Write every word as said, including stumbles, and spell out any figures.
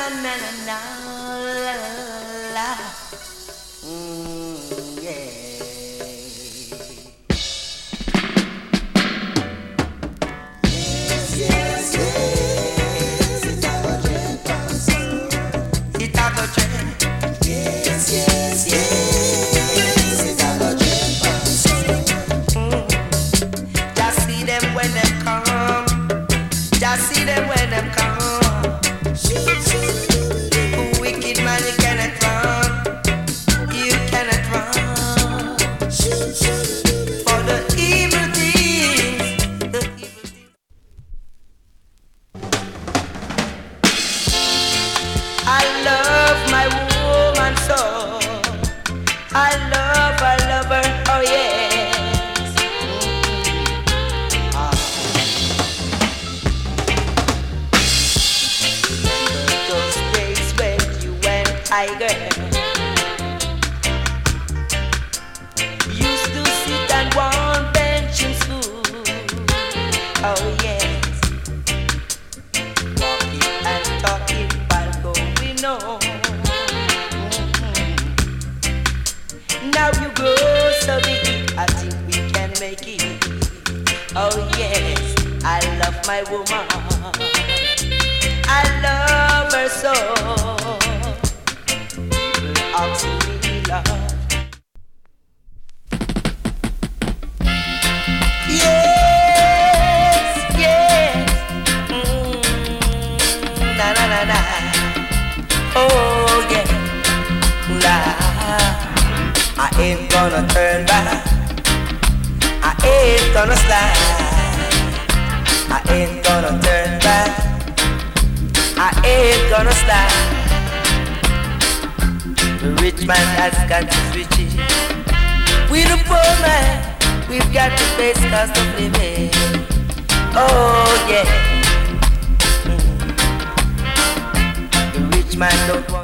na na na la la la. Mm, yeah. Yes, yes, yes. C'est à votre pensée. C'est à votre. Yes, yes, yes. C'est à votre pensée. Mm. Just see them when they come. Just see them when they come. Wicked man, you cannot run. You cannot run. For the evil things, the evil things. I love my woman so. I love, I love her, oh yes. Ah. Those days when you went tiger used to sit on one bench in school. Oh yes, walking and talking while going on. Mm-hmm. Now you grow so big, I think we can make it. Oh yes, I love my woman. I love her so. People ask me love. Yes, yes. Mm, na na na na. Oh yeah. Nah. I ain't gonna turn back. I ain't gonna slide. I ain't gonna turn back. I ain't gonna slide. The rich man has got his riches. We the poor man, we've got to face cost of living. Oh yeah. Mm. The rich man don't want